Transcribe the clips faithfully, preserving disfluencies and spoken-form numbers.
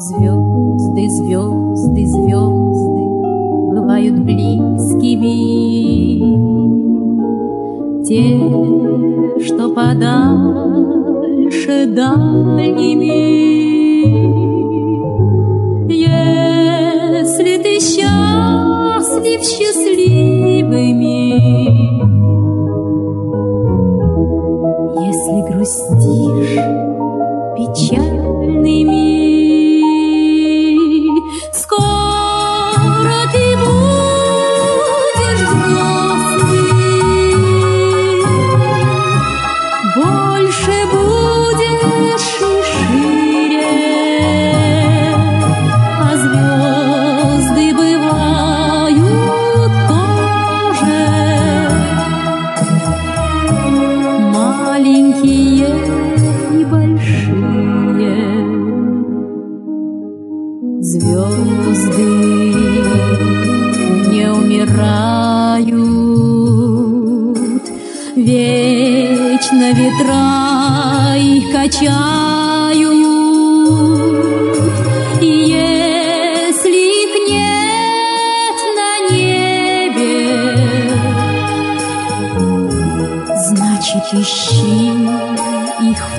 Звезды, звезды, звезды бывают близкими, те, что подальше дальними. Если ты счастлив счастливыми, если грустишь печальными, скоро ты будешь взрослый, больше будешь и шире, а звезды бывают тоже маленькие и большие. Звезды не умирают, вечно ветра их качают, и если их нет на небе, значит, ищи их в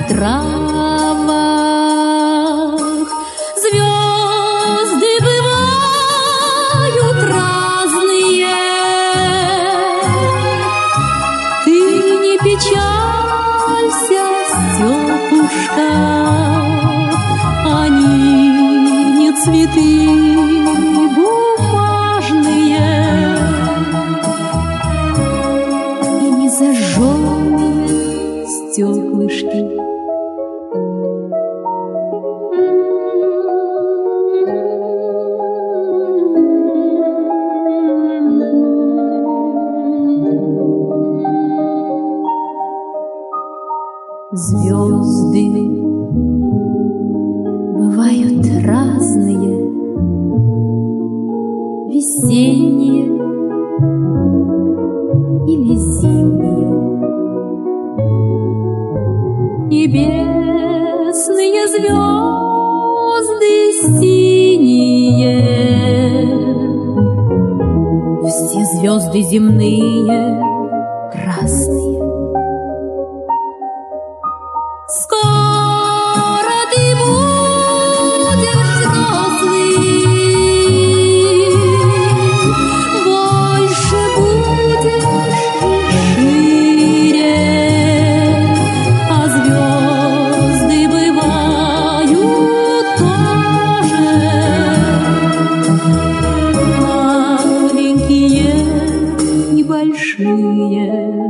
травах. Звезды бывают разные, ты не печалься, Стёпушка, они не цветы бумажные и не зажженные стеклышки. Звезды бывают разные, весенние или зимние, небесные звезды синие, все звезды земные красные. Скоро ты будешь взрослый, больше будешь и шире, а звезды бывают тоже маленькие и большие.